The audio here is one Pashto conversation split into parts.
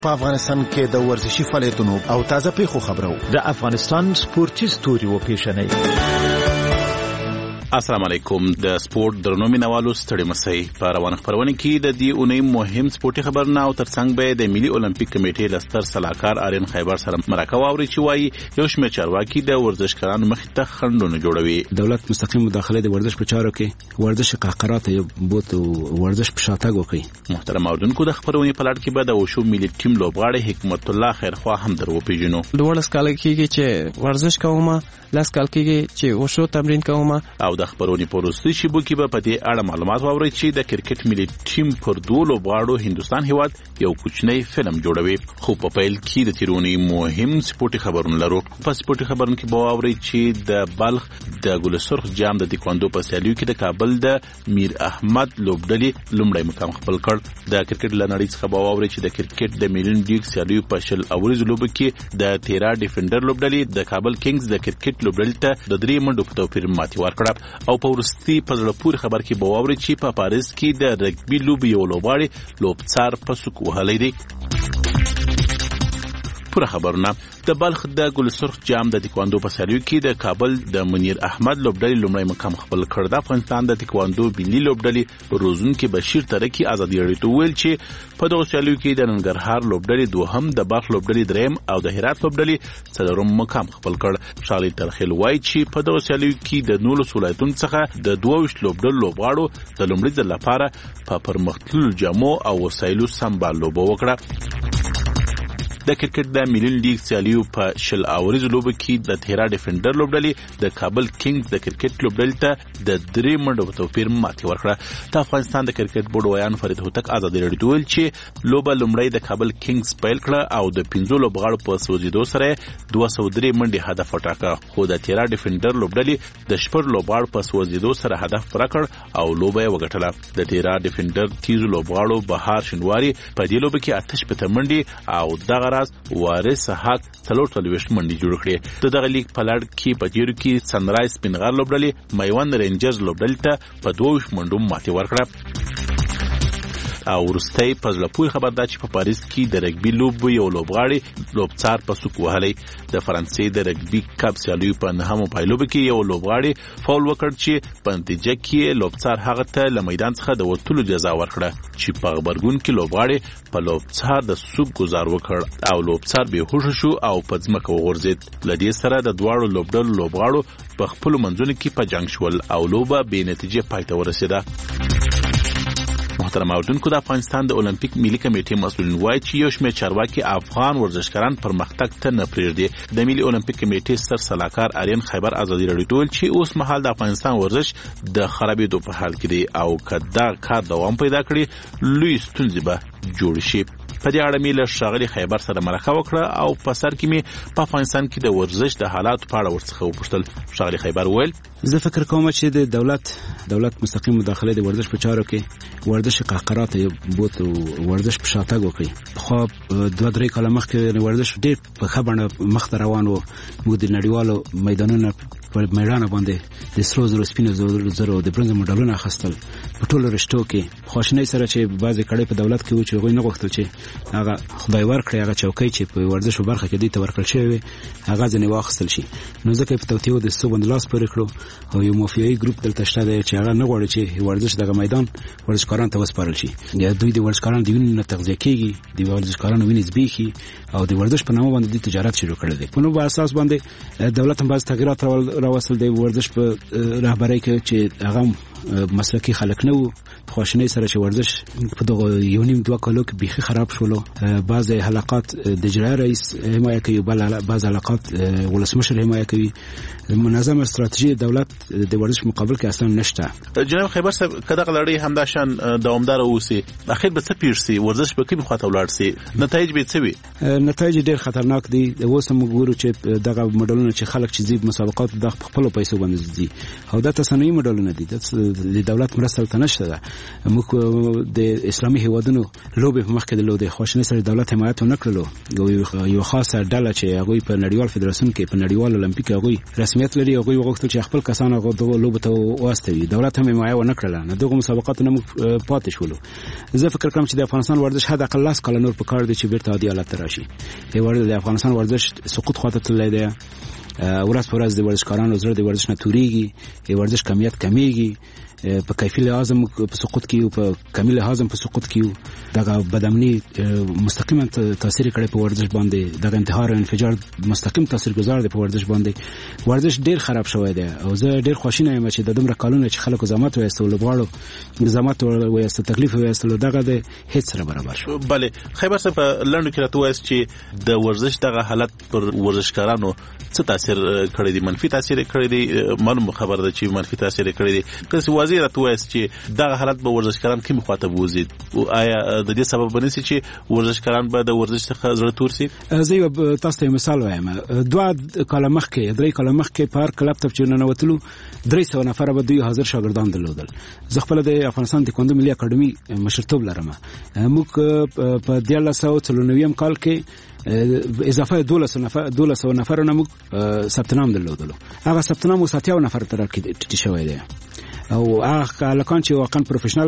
په افغانستان کې د ورزشي فعالیتونو او تازه پیښو خبرو د افغانستان سپورتي ستوري و پیښنې. السلام علیکم. د سپورت درنو مینوالو ستړي مسئ په روانه خبرونه کې د دې اونۍ مهم سپورتي خبرونه او ترڅنګ به د ملي اولمپیک کمیټې لستر صلاحکار آرین خیبر سره مرکه واوري چې وایي یو شمېر چارواکي د ورزشکارانو مخې ته خنډونه جوړوي. دولت مستقیم مداخله د ورزش په چارو کې ورزش قهقرات بوت ورزش په شاتګ وکړي. محترم اوردونکو د خبرونې په لړ کې به د وشو ملي ټیم لوبغاړي حکمت الله خیرخوا هم درو پیژنو. دوه کال کېږي چې ورزش کوم، لاس کال کېږي چې وشو تمرین کوم. او د خبرونې په وروستي شیبو کې به په دې اړه معلومات واورئ چې د کرکټ ملي ټیم پر دوه لوبغاړو هندستان هیواد یو کوچنی فلم جوړوي. خو په پیل کې د تیرونی مهم سپورتي خبرونه لرو. په سپورتي خبرونو کې به واورئ چې د بلخ د ګلسرخ جام د تکواندو په سیالیو کې د کابل د میر احمد لوبډلې لومړی مقام خپل کړ. د کرکټ لنړۍ څخه به واورئ چې د کرکټ د میلن ډیګ سیالیو په شل اوريز لوب کې د تیرا ډیفندر لوبډلې د کابل کینګز د کرکټ لوبډلې ته د 3 منډو په توپیر ماتې ورکړه. او په ورستي په زړه پورې خبر کې به واورئ چې په پاریس کې د رګبي لوب یو لوبغاړی لوبڅار په سوک وهلی دی. پوره خبرونه. د بلخ د ګلسرخ جام د تکواندو په سیالیو کې د کابل د منیر احمد لوبډلې لومړی مقام خپل کړ. د افغانستان د تکواندو ملي لوبډلې روزونکي بشیر ترکی ازادي راډیو ته ویل چې په دغه سیالیو کې د ننګرهار لوبډلې دوهم، د بلخ لوبډلې دریم او د هرات لوبډلې څلورم مقام خپل کړ. شالي ترخیل وایي چې په دغه سیالیو کې د 19 ولایتونو څخه د 22 لوبډلو لوبغاړو د لومړي ځل لپاره په پرمختللو جامو او وسایلو سمبال لوبه وکړه. د کرکټ د میلن لیګ سیالیو په شل اوريز لوب کې د تیرا ډیفندر لوبډلې د کابل کینګز د کرکټ لوبډلې ته د 3 منډو په توپیر ماتې ورکړه. د افغانستان د کرکټ بورډ ویان فرید هوتک ازادي راډیو ویل چې لوبه لومړی د کابل کینګز پیل کړه او د 15 لوبغاړو په سوځیدو سره 203 منډې هدف وټاکه. خو د تیرا ډیفندر لوبډلې د شپږ لوبغاړو په سوځیدو سره هدف پوره کړ او لوبه یې وګټله. د تیرا ډیفندر تیز لوبغاړو بهار شنواری په دې لوبه کې 88 منډې او دغه راز وارث حق 43 منډې جوړ کړې. د دغه لیګ په لړ کې په تیرو کې سنرایز سپینغر لوبډلې میوند رینجرز لوبډلې ته په 22 منډو ماتې ورکړه. او ورستۍ په ځل پوری خبر ده چې په پاریس کې د رګبي لوب یو لوبغاړي لوبڅار په سوک وهلی. د فرانسې د رګبي کپ سیالیو په نهمو پایلوب کې یو لوبغاړي فاول وکړ چې په نتیجه کې لوبڅار هغه ته له میدان څخه د وټلو جزا ورکړه چې په خبرګون کې لوبغاړي په لوبڅار د سوک گزار وکړ او لوبڅار به هوښ شو او په ځمکه وغورځید. لدې سره د دواړو لوبډلو لوبغاړو په خپل منځونو کې په جنگ شول او لوبه به نتیجه پای ته ورسېده. محترم اوردونکو، د افغانستان د اولمپیک ملي کمیټې مسؤلین وایي چې یو شمېر چارواکي افغان ورزشکاران پرمختګ ته نه پرېږدي. د ملي اولمپیک کمیټې ستر صلاحکار آرین خیبر ازادي راډیو ته ویل چې اوس مهال د افغانستان ورزش د خرابېدو په حال کې دی او که دا کار دوام پیدا کړي لوی ستونزې به جوړ شي. په دې اړه مې له ښاغلي خیبر سره مرکه وکړه او په سر کې مې په افغانستان کې د ورزش د حالاتو په اړه ورڅخه وپوښتل. ښاغلي خیبر وویل زه فکر کوم چې د دولت مستقیم مداخله د ورزش په چارو کې ورزش قهقرات بوت ورزش په شاتګ وکړي. خو 2-3 کال مخکې ورزش ډېر په ښه بڼه مخ ته روان و. موږ د نړیوالو میدانونو په میدان باندې د سرو زرو سپینو زرو د برونز مډالونه اخیستل په ټولو رشتو کې. خواشنۍ سره چې بعضې کړۍ په دولت کې و چې هغوی نه غوښتل چې هغه خدای ورکړي هغه چوکۍ چې په ورزش په برخه کې دوی ته ورکړل شوې وي هغه ځینې واخیستل شي. نو ځکه یې په توطیو د څو باندې لاس پورې کړو او یو مافیایي ګروپ دلته شته دی چې هغه نه غواړي چې ورزش دغه میدان ورزشکارانو ته وسپارل شي. یا دوی د ورزشکارانو د وینې نه تغذیه کېږي، د ورزشکارانو وینې زبېښي او د ورزش په نامه باندې دوی تجارت شروع کړی دی. په نو په اساس باندې دولت هم بعض تغییرات راوستل د ورزش په رهبرۍ کې چې هغه مسلکي خلک نه وو. خواشنۍ سره چې ورزش په دغه 1.5-2 کالو کې بيخي خراب شولو. بعض حلقات د اجرایي رئیس حمایه کوي، بعض حلقات ولسمشر حمایه کوي. منظم استراتیژي دولت د ورزش مقابل کې اصلا نشته. جناب خیبر صاحب کله غلړی همداشان دوامدار اوسي اخر به څه پیښ سي ورزش به کوم خاطر ولاړ سي نتایج به څه وي؟ نتایج ډېر خطرناک دي. اوس هم ګورو چې دغه مډالونه چې خلک چې زیب مسابقات د خپل پیسو باندې دي او دا تصنعي مډالونه دي. د دولت مرسته ته نشته ده. موږ د اسلامي هیوادونو لوبې په مخ کې د خواشینۍ سره دولت حمایت نه کړلو. یو خاصه ډله چې هغه په نړیوال فدراسیون کې په نړیوال المپیک هغه رسمیت لري، هغه وغوښتل چې خپل کسان هغه دغه لوبه ته واستوي. دولت هم حمایت ونه کړله، نه دغه مسابقات نه پاتې شولو. زه فکر کوم چې د افغانستان ورزش حد اقل 10 کال نور په کار دی چې بیرته عادي حالت راشي. د افغانستان ورزش سقوط خواته تللی دی. ورځ په ورځ د ورزشکارانو زړه د ورزش نه توريږي، ورزش کمیت کمیږي، په کیفي لحاظ په سقوط کې او په کمی لحاظ په سقوط کې. دغه بدامني مستقیما تاثیر کوي په ورزش باندې. دغه انتحار او انفجار مستقیم تاثیرګذار دی په ورزش باندې. ورزش ډیر خراب شوی دی او زه ډیر خوشاله یم چې د دومره کالونو چې خلکو زحمت وایستل غواړو زحمت وایستل تکلیف وایستل دغه د هیڅ سره برابر شو. بله خیبر صاحب لنډو کې راته وایست چې د ورزش دغه حالت پر ورزشکارانو څه تاثیر کړی دی؟ منفي تاثیر کړی دی؟ معلوم خبر ده چې منفي تاثیر کړی دی. که واضح راته وایست چې دغه حالت به ورزشکاران کوم خواته بوزي او آیا د دې سبب بنسي چې ورزشکاران به د ورزش څخه زړه تور سي؟ زه تاسو ته مثال وایم. 2 کال مخکې 3 کال مخکې په هر کلب ته چې نه وتلو 300 نفر به 2000 شاګردان درلودل. زه خپل د افغانستان تکواندو ملي اکاډمي مشرتوب لرم. موږ په 1993 کال کې اضافه 1200 نفر نه موږ ثبت نام درلودلو. هغه ثبت نام 70 نفر تر کې ټیټ شوی دی. او هغه لکان چې واقعا پروفیشنل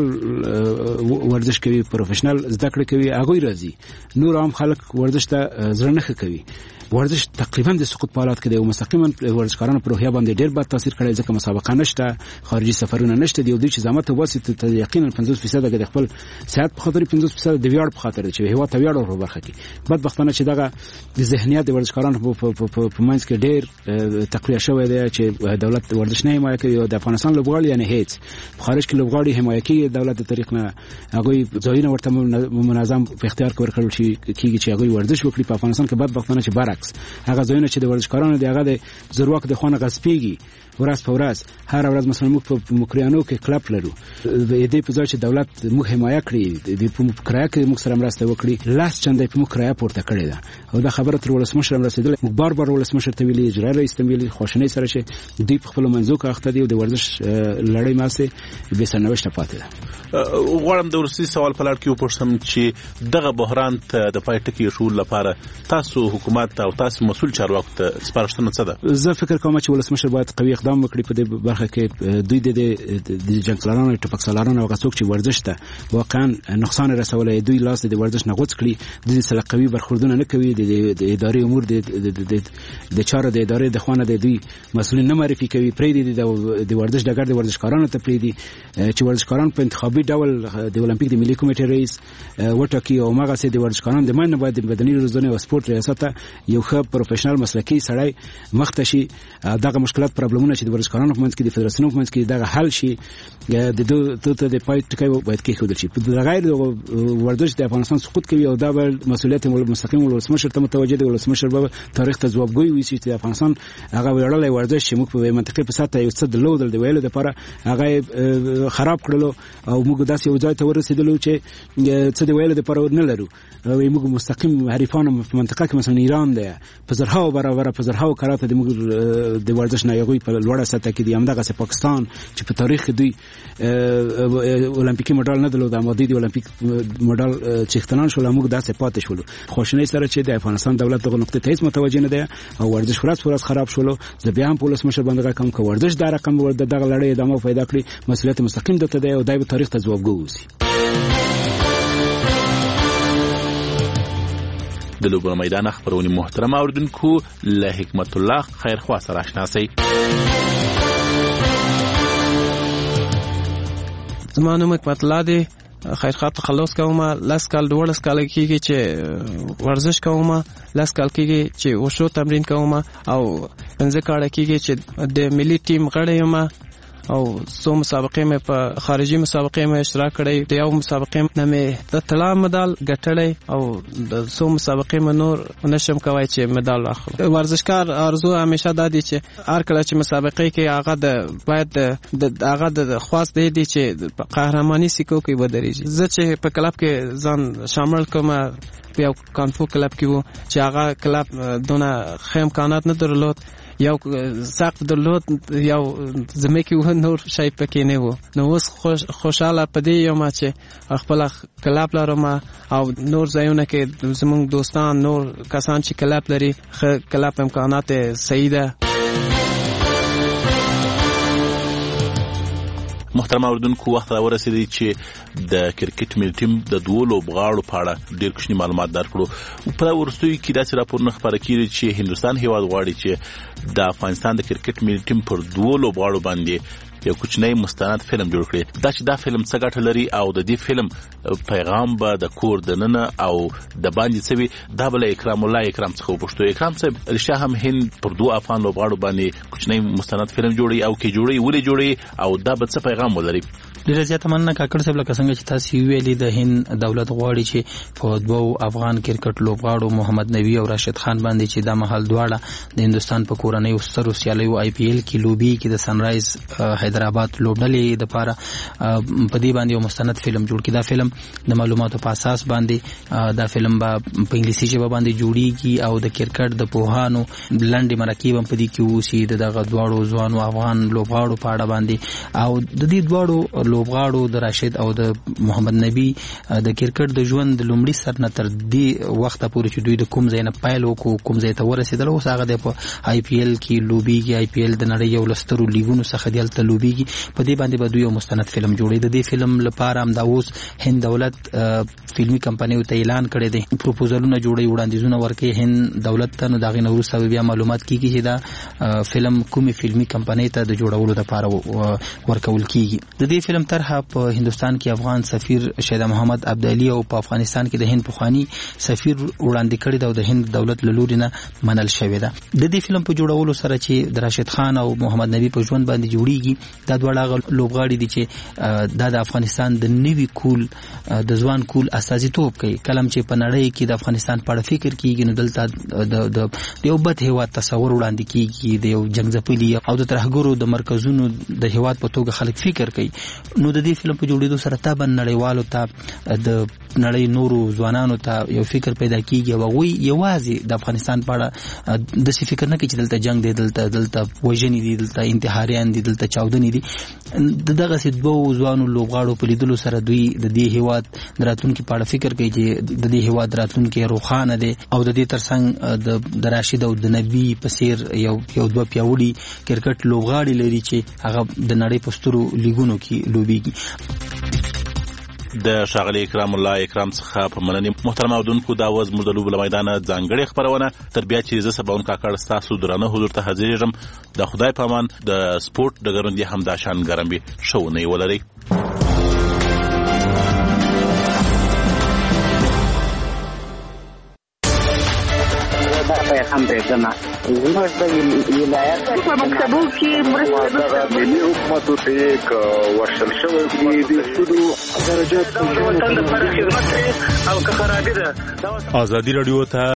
ورزش کوي، پروفیشنل زده کړې کوي، هغه راځي. نور عام خلک ورزش ته زړه نه کوي. ورزش تقریبا د سقوط په حالت کې دی او مستقیما ورزشکارانو پر روحیه باندې ډیر بد تاثیر کړی، ځکه مسابقه نشته، خارجي سفرونه نشته. دی او د چې زحمت واسطه ته یقینا 50% د خپل صحت په خاطر 50% د ویاړ په خاطر چې هوا ته ویاړ ورو برخه کې. بدبختانه چې دغه ذهنیت د ورزشکارانو په منځ کې ډیر تقویه شوی دی چې دولت ورزش نه حمایت کوي او د افغانستان لوبغاړي یعنی هیڅ خارج کې لوبغاړي حمایت کوي دولت د طریق نه. هغه ځایونه ورته منظم په اختیار کې ورکړل کیږي چې هغه ورزش وکړي. په افغانستان کې بدبختانه چې برعکس هغه ځایونه چې د ورزشکارانو دی هغه د زورواک د خونه غصبېږي ورځ په ورځ. هر ورځ مثلا موږ په مکریانو کې کلب لرو، د دې په ځای چې دولت موږ حمایت کړي د کرایه کې موږ سره مرسته وکړي، لاس چندې په موږ کرایه پورته کړې ده او دا خبره تر ولسمشر رسیدله. موږ بار ولسمشر ته ویلي، اجرا رئیس ته ویلي، خوشنۍ سره چې دوی په خپل منځو کې اخته دي او د ورزش لړۍ ماسه به سرنوشت پاتې ده. غواړم د ورسي سوال په لړ کې وپوښتم چې دغه بحران ته د پای ټکی شول لپاره تاسو حکومت او تاسو مسؤل چارواکو ته سپارښتنه څه ده؟ زه فکر کوم چې ولسمشر باید قوي اقدام وکړي په دې برخه کې. دوی د جنګسالارانو ټپکسالارانو هغه څوک چې ورزش ته واقعا نقصان رسولای دوی لاس د ورزش نه غوڅ کړي، د سره قوي برخوردونه نه کوي، د اداري امور د چارو د ادارې د خوانه د دوی مسؤلین نه معرفي کوي، پرې د ورزش ډګر د ورزشکارانو ته پرې دي چې ورزشکاران په انتخابي ډول د اولمپیک د ملي کمیټې رئیس وټاکي او ماغه سي د ورزشکارانو د مننه باید د بدني روزنه او سپورت ریاست یو ښه پروفیشنل مسلکي سړی مختشي. دغه مشکلات پرابلمونه چې د ورزشکارانو په منځ کې د فدراسیون په منځ کې دغه حل شي، د دوی د پای ټکی باید کې خودل شي. په غیر ورزش د افغانستان سقوط کوي او دا مسؤلیت مستقیم ولسمشر ته متوجه دی. ولسمشر به تاریخ ته ځوابګوي وي چې د افغانستان هغه ویړلې ورزش چې موږ په منطقې په ساته یو څه درلودل د ویلو لپاره هغه خراب کړلو او موږ داسې یو ځای ته ورسېدلو چې څه د ویلو لپاره نه لرو. موږ مستقیم حریفان په منطقه کې مثلا ایران دی په زرهاو برابر په زرهاو کراته د موږ د ورزش نه یوې په لوړه سطح کې دی. همدغه سه پاکستان چې په تاریخ دوی اولمپیکي مډال نه درلود، امادي دی اولمپیک مډال چې اختنان شول، موږ داسې پاتې شولو. خوشنۍ سره چې د افغانستان دولت دغه نقطه ته هیڅ متوجه نه دی او ورزش ورځ خراب شولو. زه بیا هم پولیس مشر باندې کوم که ورزش دا رقم دغه لړۍ ادامه پیدا کړي، مسؤلیت مستقیم دته دی او دای په تاریخ ته ځوابګو وسی. د لوبو میدان خبرونه محترم اوردونکو له حکمت الله خیرخوا سره آشنا سي. زمانو حکمت الله دی خیرخوا تخلص کوم. لاس کال 12 کال کېږي چې ورزش کوم، لاس کال کېږي چې وشو تمرین کوم او 15 کال کېږي چې د ملي ټیم غړی یم او سو مسابقې مې په خارجي مسابقې مې اشتراک کړی. د یو مسابقې نه مې د طلا مډال ګټلی او د سو مسابقې مې نور نشم کوای چې مډال واخلم. ورزشکار ارزو همیشه دا دی چې هر کله چې مسابقې کې هغه د باید د هغه د خواست دی چې قهرماني سیکو کې ودرېږي. زه چې په کلب کې ځان شامل کوم په یو کانفو کلب کې وو چې هغه کلب دونه ښه امکانات نه درلود، یو سقف درلود یو زمکه و نور شای پکې نه وو. نو اوس خوشاله پدې یم چې خپل کلاب لرم او نور ځایونه کې زموږ دوستان نور کسان چې کلاب لري کلاب امکانات صحیح ده. محترم اوریدونکو وخت راورسېدی چې د کرکټ ملي ټیم د دوه لوبغاړو په اړه ډېر کوچني معلومات درکړو. په ورستیو کې داسې راپورونه خپاره کیږي چې هندستان هیواد غواړي چې د افغانستان د کرکټ ملي ټیم پر دوه لوبغاړو باندې یو کوچنی مستند فلم جوړ کړي. دا فلم څه ګټه لري او د دې فلم پیغام به د کور دننه او د باندې سوي دا بل اکرام الله اکرام څخه وپوښتو. اکرام صاحب رښتیا هم هند پر دوه افغان لوبغاړو باندې کوچنی مستند فلم جوړي او کې جوړي ولې جوړي او دا به څه پیغام ولري؟ ډېر زیات مننه کاکړ صاحب. لکه څنګه چې تاسو ویلي د هند دولت غواړي چې په دوه افغان کرکټ لوبغاړو محمد نبی او راشد خان باندې چې د محل دواړه د هندستان په کورنۍ سترو سیالیو آی پی ایل کې لوبي کې د سنرایز حیدرآباد لوبډلې د پاره په دې باندې یو مستند فلم جوړ کړي. دا فلم د معلوماتو په اساس باندې دا فلم په انګلیسي ژبه باندې جوړیږي او د کرکټ د پوهانو لنډې مرکې هم په دې کې وسی د دغه دواړو ځوانو افغان لوبغاړو په اړه باندې او د دې دواړو لوبغاړو د راشد او د محمد نبی د کرکټ د ژوند د لومړي سر نه تر دې وخت پورې چې دوی د کوم ځای نه پیل وکړو کوم ځای ته ورسېدل اوس هغه د آی پی ایل کې لوبيږي. آی پی ایل د نړۍ یو لسترو لیګونو څخه دی تل لوبيږي. په دې باندې به دوی یو مستند فلم جوړي. د دې فلم لپاره هم دا اوس هند دولت فلمي کمپنیو ته اعلان کړی دی پروپوزلونه جوړي وړاندیزونه ورکړي هند دولت ته. نو دا غي نور سبب بیا معلومات کیږي چې دا فلم کومي فلمي کمپنی ته د جوړولو لپاره ورکول کیږي. د دې فلم طرحه په هندستان کې افغان سفیر شهدا محمد عبدالي او په افغانستان کې د هند پخوانی سفیر وړاندې کړی دا د هند دولت له لوري نه منل شوی ده. د دې فلم په جوړولو سره چې د راشد خان او محمد نبی په ژوند باندې جوړیږي دا دواړه لوبغاړي دي چې د افغانستان د نوي کول د ځوان کول استازیتوب کوي. کلم چې په نړۍ کې د افغانستان په اړه فکر کیږي نو دلته د یو بد هیواد تصور وړاندې کیږي د یو جنگځپلي او د ترهګرو د مرکزونو د هیواد په توګه خلک فکر کوي. نو د دې فلم په جوړېدو سره تابع نړیوالو ته د نړۍ نورو ځوانانو ته یو فکر پیدا کیږي او وی یوازې د افغانستان په اړه د څه فکر نه کوي چې دلته جنگ دی دلته وژنې دي دلته انتحاریان دي دلته چاودنې دي. دغه سي دوه ځوانو لوبغاړو په لیدلو سره دوی د دې هیواد راتلونکي په اړه فکر کوي چې د دې هیواد راتلونکي روښانه دي او د دې ترڅنګ د راشد او د نبی په څیر یو دوه پیاوړي کرکټ لوبغاړي لري چې هغه د نړۍ په سترو لیګونو کې لوبيږي. د شاغلی اکرام الله اکرام څخه په مننې. محترم اوریدونکو دا وز موږ د لوبو له میدانه ځانګړې خبرونه تر بیا چې زه سباون کاکړ ستاسو درانه حضور ته حاضرېږم. د خدای په امان د سپورت ډګرونه هم دا شان ګرم وي. ښه ولرئ. هم دې نه زموږ د ولایت په مکتبو کې مرسته د ملي حکومت ته یک ورشل شوی د سودو درجات په وطن لپاره خدمت او که خرابې ده. ازادي رادیو ته